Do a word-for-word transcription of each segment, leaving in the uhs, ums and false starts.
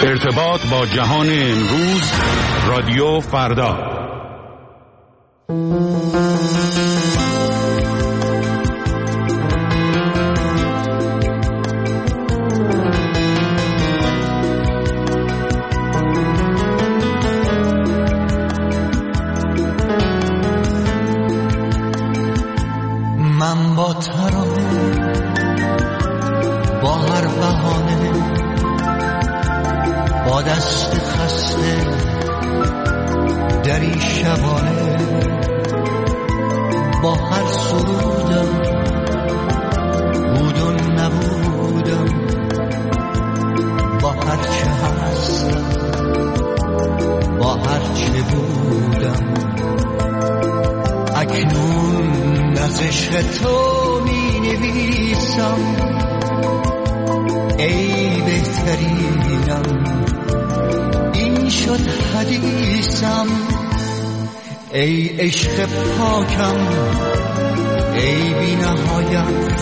ارتباط با جهان امروز، رادیو فردا. من با ترانه، با هر بهانه، با دست خسته دری شبانه، با هر سرودم بود و نبودم، با هر چه هستم، با هر چه بودم، اکنون از عشق تو می نویسم ای بهترینم، این شد حدیثم ای عشق پاکم، ای بی نهایت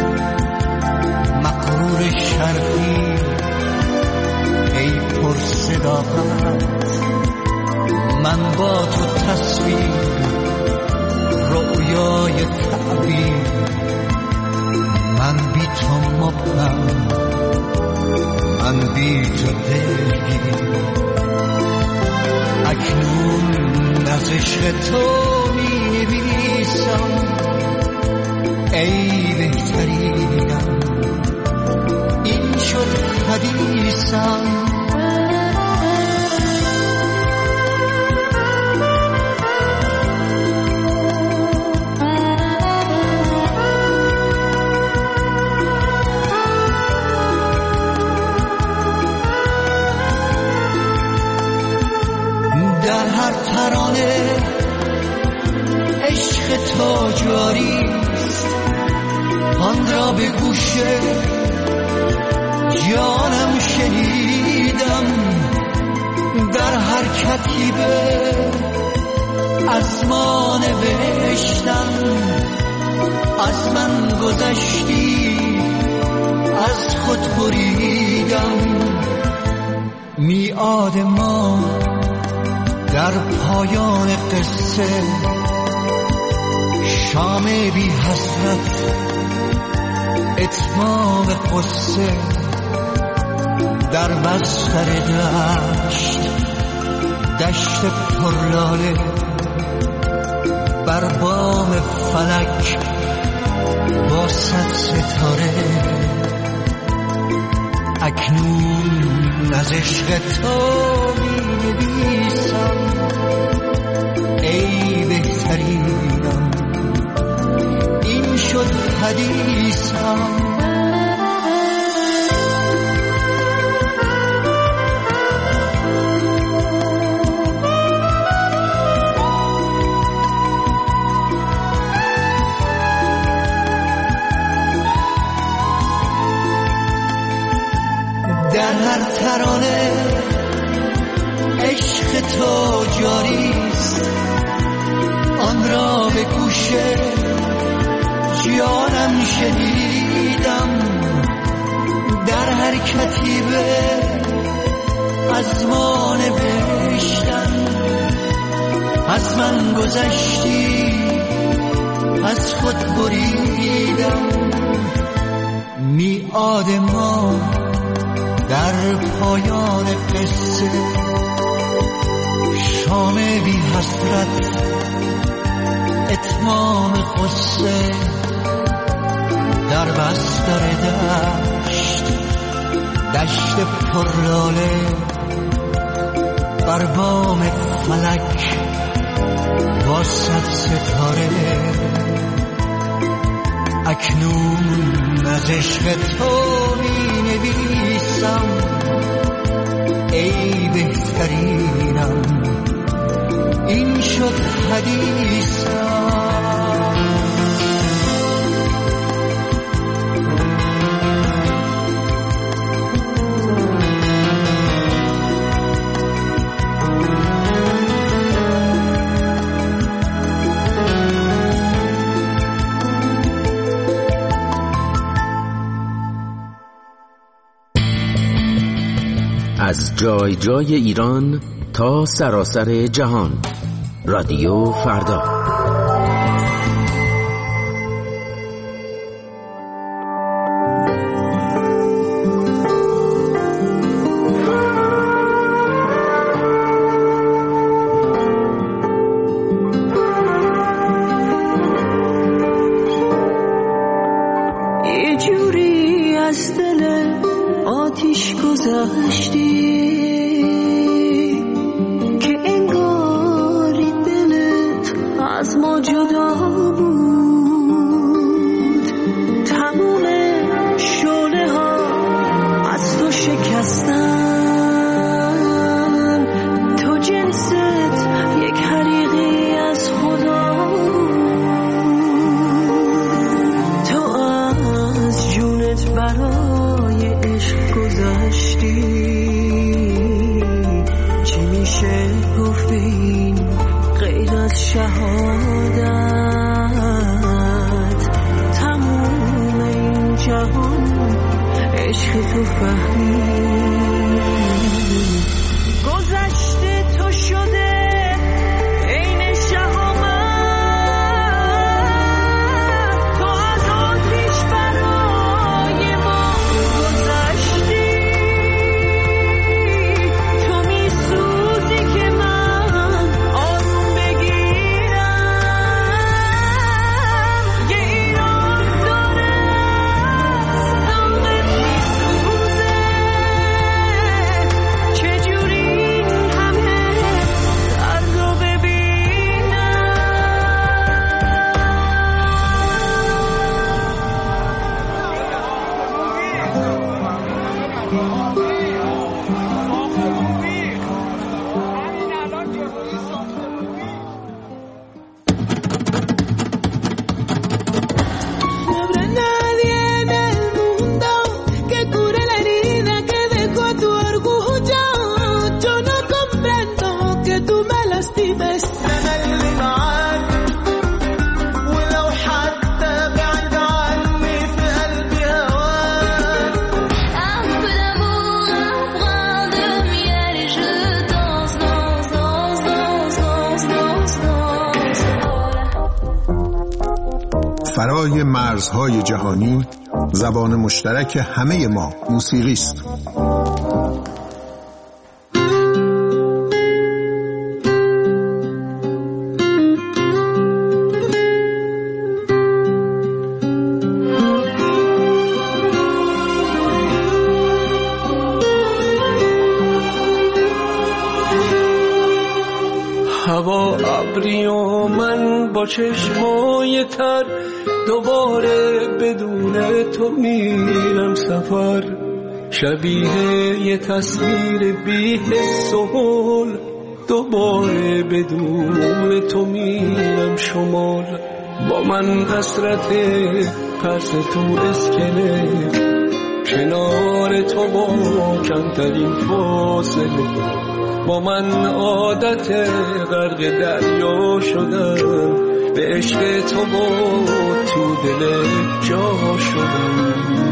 مغرور شرقی، ای پر صداقت، من با تو تصویر رویای تعبیر، من بی تو مبهم، من بی تو دلگیر، اکنون از عشق تو می نویسم ای بهترینم، این شد حدیثم. ترانه عشق تو جاریست، آن را به گوش جانم شنیدم، در هر کتیبه از ما نوشتم، از من گذشتی از خود بریدم، میعاد ما در پایان قصه، شام بی حسرت اتمام قصه، در بستر دشت دشت پرلاله، بر بام فلک با صد ستاره، اکنون از عشق تو می نویسم ای بهترینم، این شد حدیثم. در هر ترانه عشق تو جاریست، آن را به گوش جانم شنیدم، در هر کتیبه از ما نوشتم، از من گذشتی از خود بریدم، میعاد ما در پایان قصه، شام بی حسرت اتمام قصه، در بستر دشت دشت پرلاله، بر بام فلک با صد ستاره، اکنون از عشق تو می نویسم ای بهترینم، این شد حدیثم. از جای جای ایران تا سراسر جهان. رادیو فردا. یه جوری از دل آتیش گذشتی که انگاری دلت از ما جدا بود. تموم شعله ها از تو شکستن، تو جنست یک حریقی از خدا بود. تو از جونت برای عشق گذشتی، چی میشه گفت این غیر از شهادت؟ تموم این جهان عشق تو فهمید. گذشته تو شده عین شهامت، تو از آتیش برای ما گذشتی. تو میسوزی که من آروم بگیرم. یه ایران داره داغت میسوزه، چجوری این همه درد رو ببینم. No habrá nadie en el mundo que cure la herida que dejó tu orgullo. Yo no comprendo que tú me lastimes. أنا اللي معاك ولو حتى بعيد عني في قلبي هواك. Un peu d'amour, un brin de miel et je danse, danse, danse, danse, danse, danse, danse. فرای مرزهای جهانی زبان مشترک همه ما موسیقی است. هوا ابری و من با چشمای تر، دوباره بدون تو میرم سفر. شبیه یه تصویر بی حس و حال، دوباره بدون تو میرم شمال. با من حسرت پس تو اسکله، کنار تو با کمترین فاصله. با من عادت غرق دریا شدم، به عشق تو با تو دل جا شدم.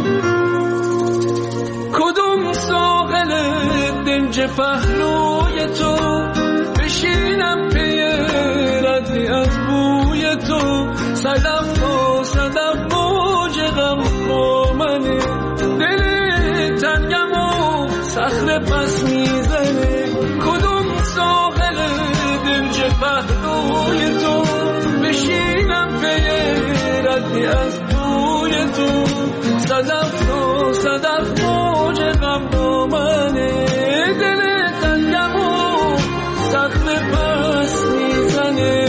کدوم ساحل دنج پهلوی تو بشینم پی ردی از بوی تو. صدف و صدف موج غم با منه، دل تنگم و صخره پس میزنه. کدوم ساحل دنج پهلوی تو بشینم پی ردی از بوی تو. صدف و صدف موج غم با منه، دل تنگم و صخره پس میزنه.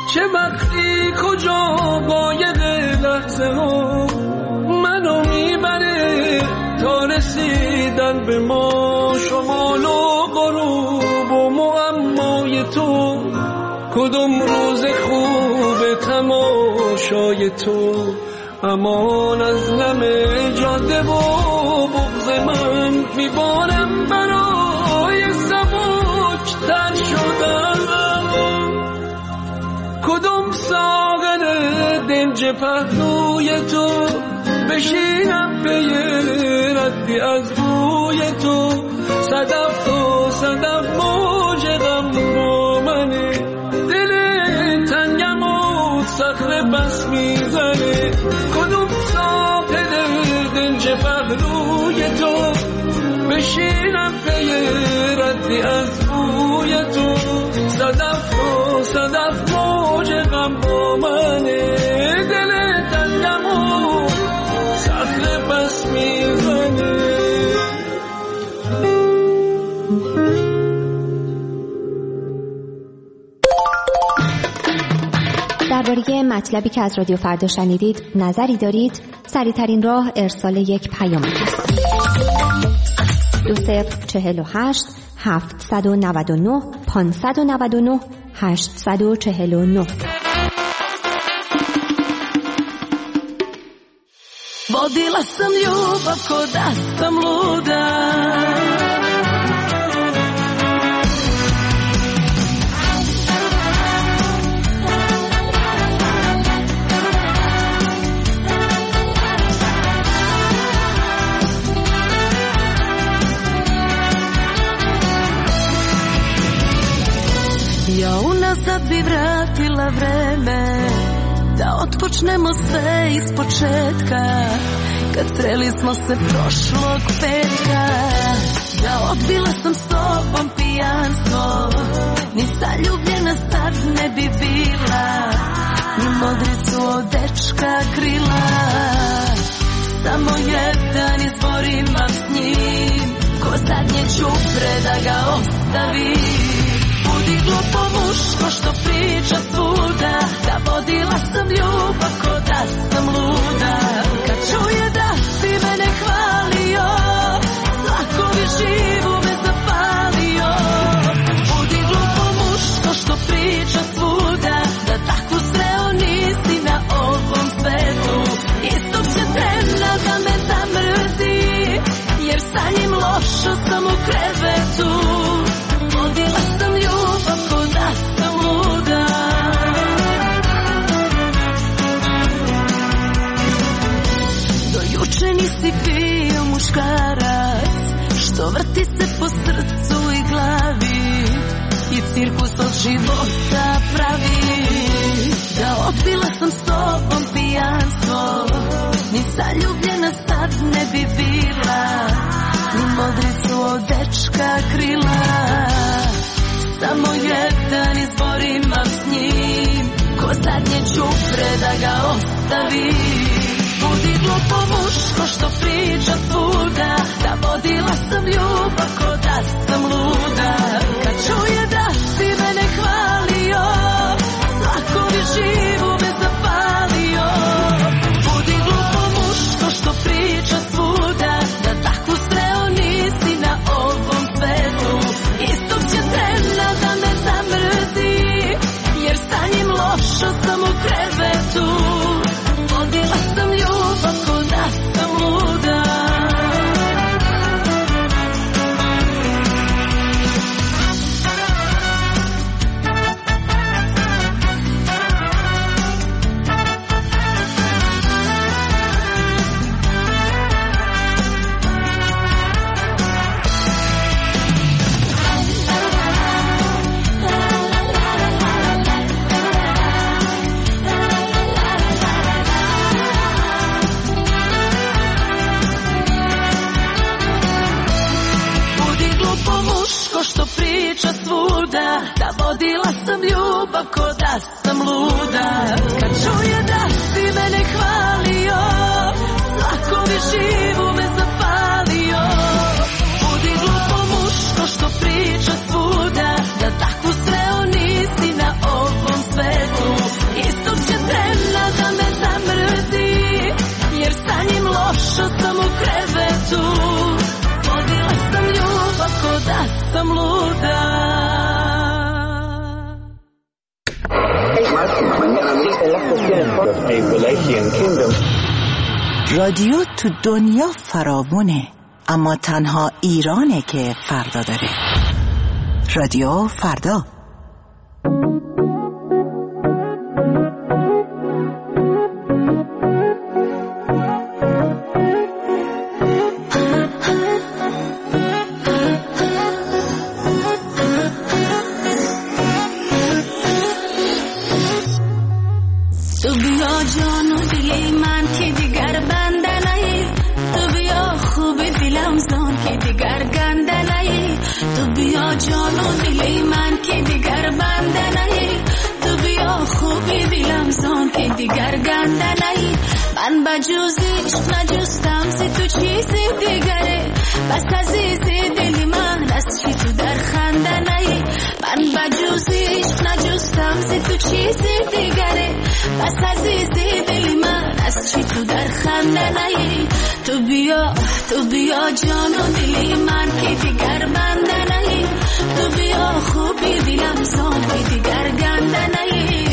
چه وقتی کجا قایق لحظه ها منو میبره تا رسیدن به ما، شمال و غروب و معمای تو، کدوم روز خوب تماشای تو، امان از نم جاده و بغض من، میبارم برای سبک تر شدن، کدوم ساغر دنج پهلوی تو، بشینم به یه ردی از بوی تو، صدف تو صدف موج غم با منه، دل تنگم و صخره بس میزنه، کدوم ساغر دنج پهلوی تو، بشینم به یه ردی از بوی تو، صدف تو صدف موج غم با منه، دل تنگم و صخره بس میزنه. درباره مطلبی که از رادیو فردا شنیدید نظری دارید؟ سریع‌ترین راه ارسال یک پیام است. دو صفر چهل و هشت هفتصد و نود و نه پانصد و نود و نه هشتصد و چهل و نه. Vodila sam ljubav ko da sam luda, ja unazad bi vratila vreme, da otpočnemo sve iz početka, kad sreli smo se prošlog petka, da odbila sam s tobom pijanstvo, ni zaljubljena sad ne bi bila, ni modricu od dečka krila, samo jedan izbor imam s njim, ko zadnje čupre da ga ostavim. Budi glupo muško što priča svuda, da vodila sam ljubav ko da sam luda, kad čuje da si mene hvalio, zlakovi živu me zapalio. Budi glupo muško što priča svuda, da takvu sreo nisi na ovom svetu, istog će trena da me zamrzi, jer sa njim lošo sam u krevetu. Vodila sam ljubav ko da sam luda, do juče nisi bio muškarac, što vrti se po srcu i glavi i cirkus od života pravi. Da odbila sam s tobom pijanstvo, ni zaljubljena sad ne bi bila, ni modricu od dečka krila, samo jedan izbor imam s njim, ko zadnje čupre da ga ostavim. Budi glupo muško što priča svuda, da vodila sam ljubav ko da sam luda, kad čuje da si mene hvalio, zlakovi živu me zapalio. Budi glupo muško što priča svuda, da takvu sreo nisi na ovom svetu, istog će trena da me zamrzi, jer sa njim lošo sam u krevetu. Vodila sam ljubav ko da sam luda, što priča svuda, da vodila sam ljubav ko da sam luda, kad čuje da si mene hvalio, zlakovi živu me zapalio. Budi glupo muško što priča svuda, da takvu sreo nisi na ovom svetu, رادیو تو دنیا فراوونه، اما تنها ایرانه که فردا داره. رادیو فردا. دیگر گنده نهی من بجوزیش نجستم سی تو چیزی دیگره بس عزیزی دلی من از چی تو در خنده نهی من بجوزیش نجستم سی تو چیزی دیگره بس عزیزی دلی من از چی تو در خنده نهی تو بیا تو بیا جان و دلی من که دیگر بنده نهی تو بیا خوبی دلم زان که دیگر گنده نهی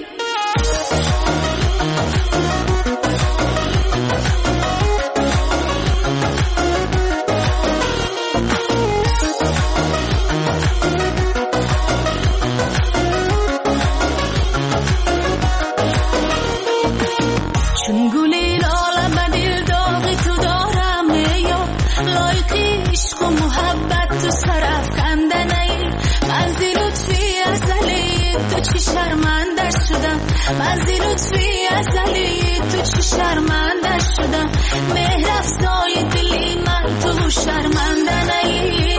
من زی لطفی ازلی تو چی شرمنده شدم مهر افزای دلی من تو شرمنده نهی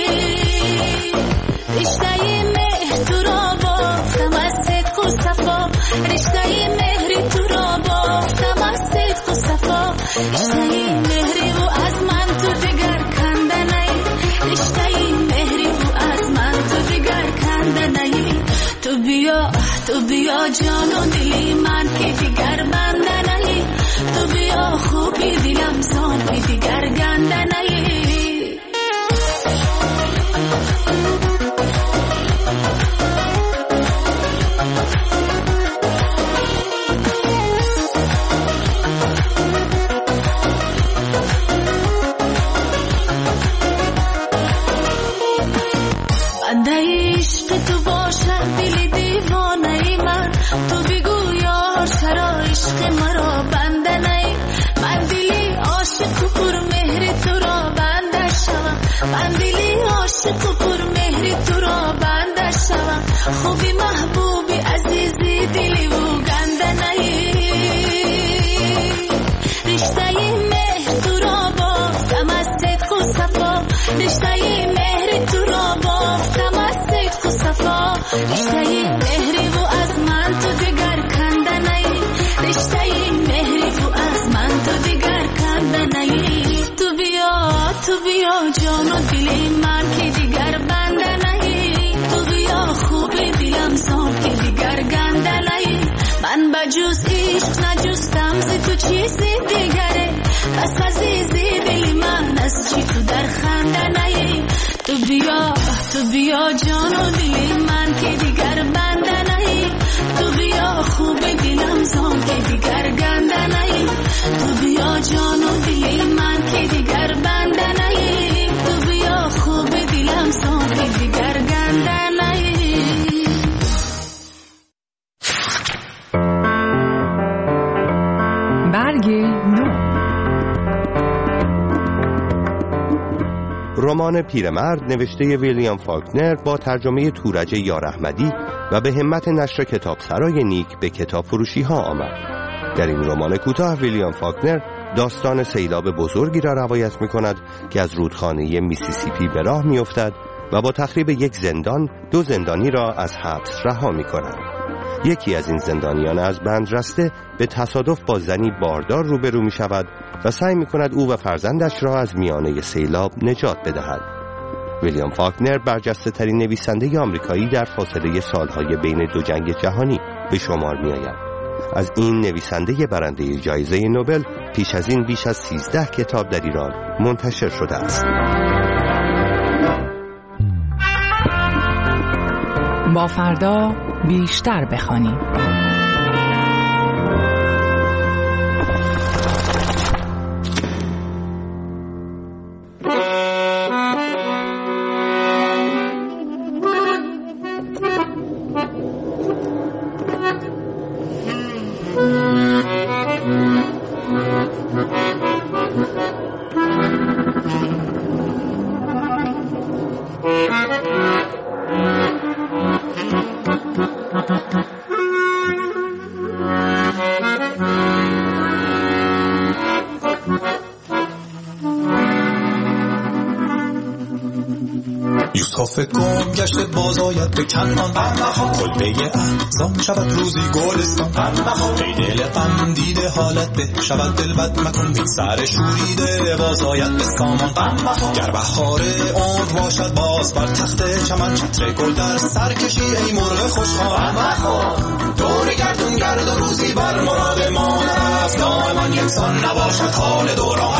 رشته مهر تو را بافتم از صدق و صفا رشته مهری تو را بافتم از صدق و صفا رشته مهری و از من تو دیگر کنده نهی رشته مهری و از من تو دیگر کنده نهی تو بیا تو بیا جان و دلی من که دیگر بنده نهی تو بیا خوبی دلم زان که دیگر گنده نهی بنده عشق تو باشد دلی دیوانه من تو بگو یار چرا عشق مرا بنده نهی من دلی عاشق و پر مهر تو را بنده شوم من دلی عاشق و پر مهر تو را بنده شوم خوبی محبوبی عزیزی دلی و گنده نهی رشته مهر تو را بافتم از صدق و صفا رشته مهر تو را بافتم از صدق و صفا رشته مهری و از من تو دیگر کنده نهی رشته مهری و از من تو دیگر کنده نهی تو بیا تو بیا جان و دلی من که دیگر بنده نهی تو بیا خوبی دلم زان که دیگر گنده نهی من بجوز عشق نجستم زی تو چیزی دیگره بس عزیزی دلی من از چی تو در خنده نهی تو بیا تو بیا جان و دلی من که دیگر بنده نهی تو بیا خوب دلم زان که دیگر گنده نهی تو بیا جان و دلی من که دیگر بنده نهی تو بیا خوب دلم زان که دیگر گنده نهی برگ نو. رمان پیرمرد نوشته ویلیام فاکنر با ترجمه تورج یار احمدی و به همت نشر کتابسرای نیک به کتاب فروشی ها آمد. در این رمان کوتاه ویلیام فاکنر داستان سیلاب بزرگی را روایت می کند که از رودخانه میسیسیپی به راه می افتد و با تخریب یک زندان دو زندانی را از حبس رها می کند. یکی از این زندانیان از بند رسته به تصادف با زنی باردار روبرو می شود و سعی می کند او و فرزندش را از میانه سیلاب نجات بدهد. ویلیام فاکنر برجسته ترین نویسنده آمریکایی در فاصله سالهای بین دو جنگ جهانی به شمار می آید. از این نویسنده برنده جایزه نوبل پیش از این بیش از سیزده کتاب در ایران منتشر شده است. با فردا بیشتر بخوانیم. یوسف گم گشته باز آید به کنعان، کلبه احزان شود روزی گلستان. ای دل غم دیده حالت به شود دل بد مکن، بی سر شوریده باز آید به سامان. گر بهار عمر باشد باز بر تخت چمن، چتر گل در سر کشی ای مرغ خوشخوان. دور گردون گرد و روزی بر مراد ما نرفت، دائما یکسان نباشد حال دوران.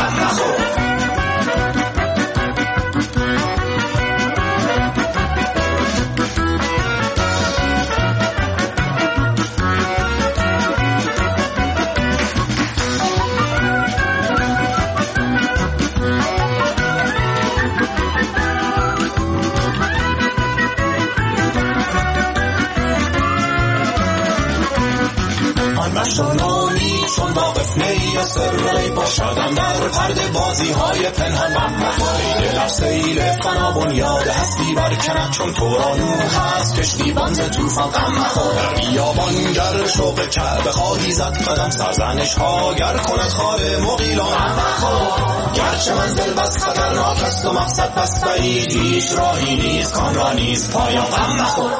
مشانانی چون واقف نی از سرری باشدم در پرده بازی های پنهان. ای دلم سیل فنا بنیاد هستی برکند، چون تو را نوح هست کشتی بند توفان. غم مخور در بیابان گر شوق کعبه خواهی زد قدم، سرزنش ها گر کند خار مغیلان. غم مخور گرچه منزل بس خطرناک است و مقصد بس بعید، هیچ راهی نیست کان را نیست پایان. غم مخور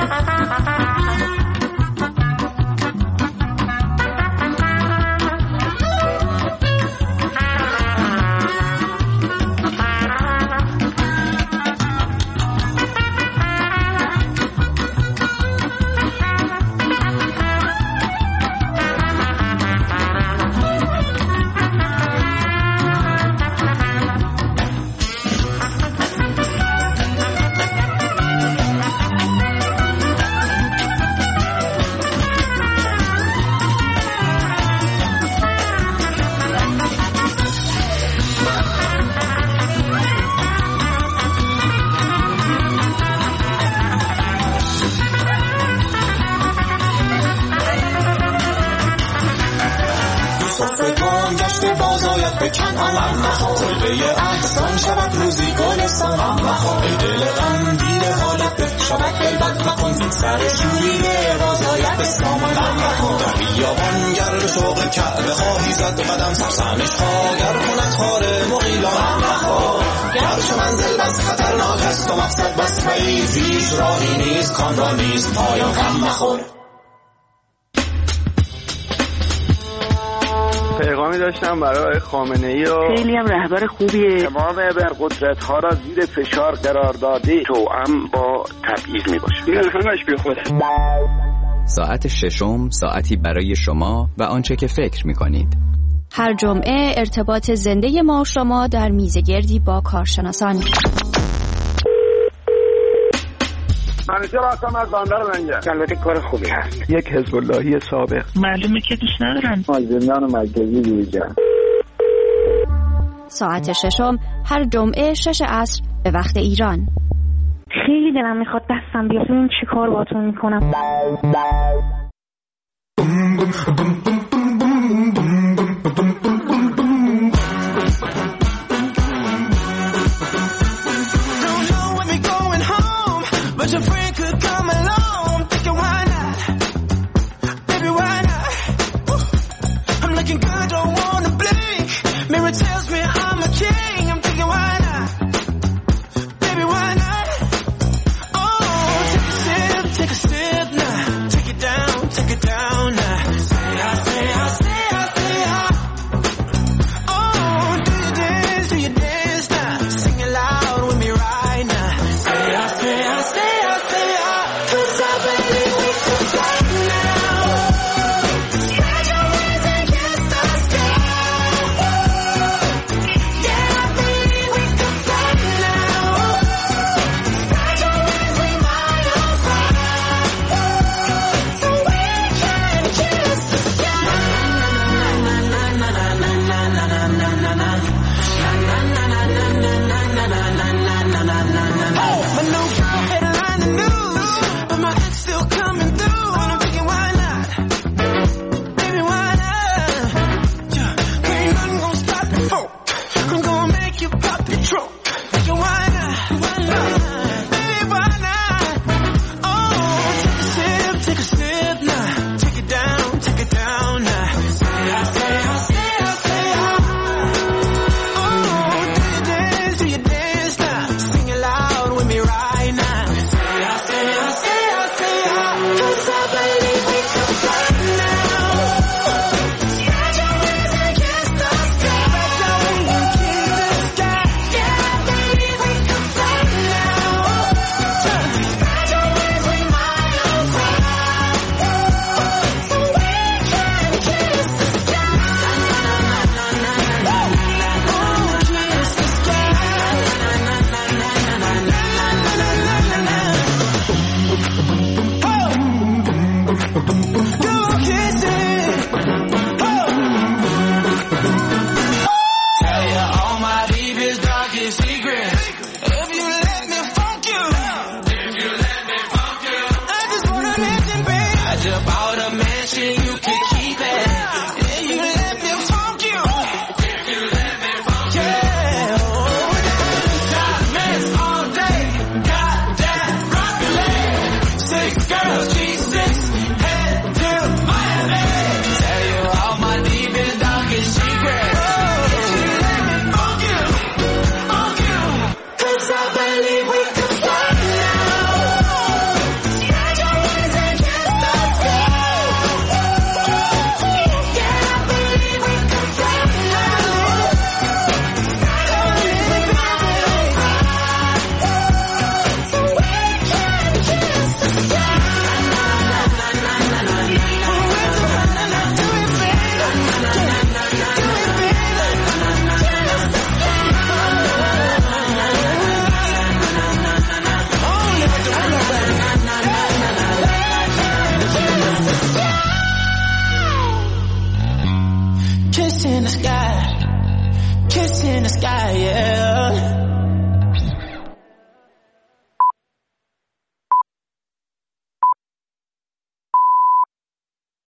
قدم سرسنش ها گر کند خار مغیلان. گرچه منزل بس خطرناک است و مقصد بس بعید، هیچ راهی نیست کان را نیست پایان. غم مخور پیغامی داشتم برای خامنه ای و خیلی هم رهبر خوبیه، تمام قدرت ها را زیر فشار قرار داده، توأم با تبعیض می باشه. این همش بی خوده. ساعت ششم ساعتی برای شما و آنچه که فکر می کنید. هر جمعه ارتباط زنده ما شما در میزگردی با کارشناسان. منیجر هستم از بندر منجر. البته کار خوبی هست. یک حزب اللهی سابق. معلومه که دوست ندارن. زندان مرکزی بیرجان. ساعت ششم هر جمعه شش عصر به وقت ایران. خیلی دلم میخواد دستم بیاد ببینم چی کار باهاتون میکنم. Come on, kiss it. Oh. Tell you all my deepest, darkest secrets. If you let me funk you. If you let me funk you. I just wanna mention, babe. I just bought a mansion, you can keep it. If you let me funk you. If you let me funk you. Yeah. Oh, diamonds all day. Goddamn rocket. Six girls, G six. Head to Miami. Tell you all my deepest, darkest secrets. If you let me funk you. Funk you. 'Cause I believe we can fly now. Spread your wings and kiss the sky. Yeah, I believe we can fly now. Spread your wings and kiss the sky. So we can kiss the sky. Do it, baby. Do it, Kiss in the sky, kiss in the sky, yeah.